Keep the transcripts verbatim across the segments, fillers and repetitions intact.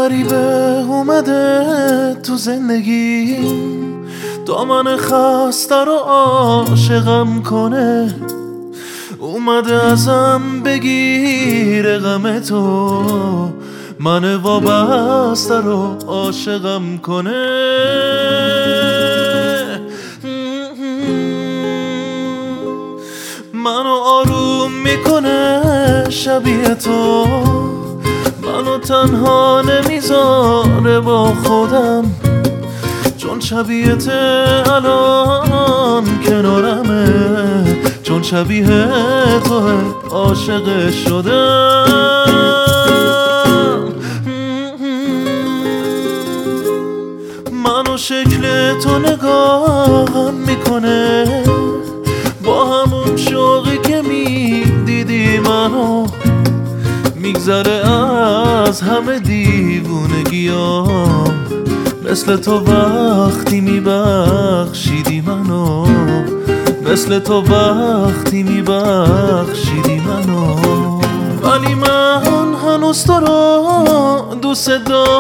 غریبه اومده تو زندگیم، دامن خسته رو عاشقم کنه. اومده ازم بگیره غم تو، من وابسته رو عاشقم کنه. منو آروم میکنه شبیه تو، منو تنها نمیذاره با خودم، چون شبیهت الان کنارمه، چون شبیه تو عاشق شدم. منو شکل تو نگاهم میکنه، با همون شوقی که میدیدی منو، میگذره از همه دیوونگیام، مثل تو وقتی میبخشیدی منو، مثل تو وقتی میبخشیدی منو. ولی من هنوز تو رو دوست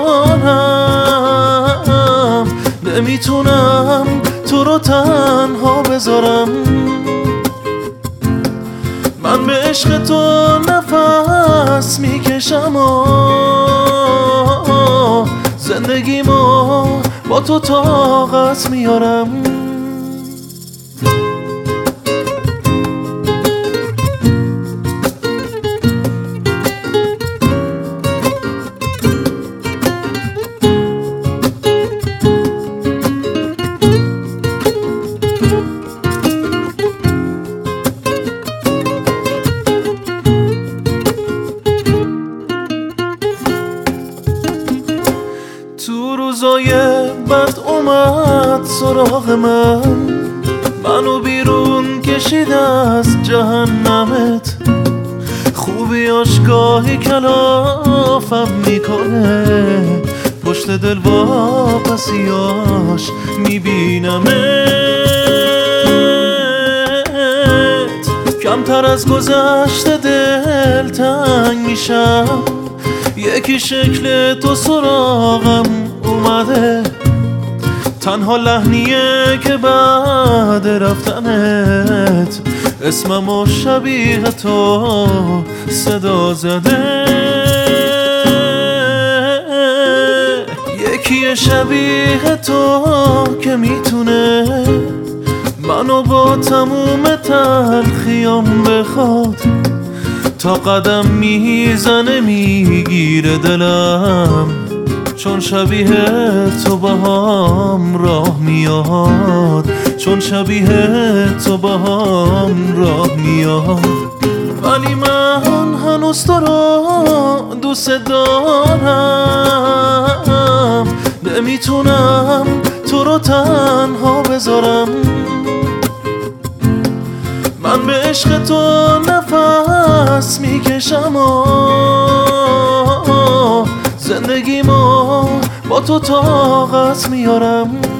دارم، نمیتونم تو رو تنها بذارم. من به عشق تو نفس میکشم و زندگیمو با تو طاقت میارم. تو روزای بد اومد سراغ من، منو بیرون کشید از جهنمت. خوبیاش گاهی کلافم میکنه، پشت دل واپسیاش میبینمت. کمتر از گذشته دل تنگ میشم، یکی شکل تو سراغم اومده. تنها لحنیه که بعد رفتنت اسمم و شبیه تو صدا زده. یکی شبیه تو که میتونه منو با تموم تلخیام بخواد، تا قدم میزنه میگیره دلم، چون شبیه تو با هم راه میاد، چون شبیه تو با هم راه میاد. ولی من هنوز تو رو دوست دارم، نمیتونم تو رو تنها بذارم. من به عشق تو نفس میکشم و زندگیمو با تو طاقت میارم.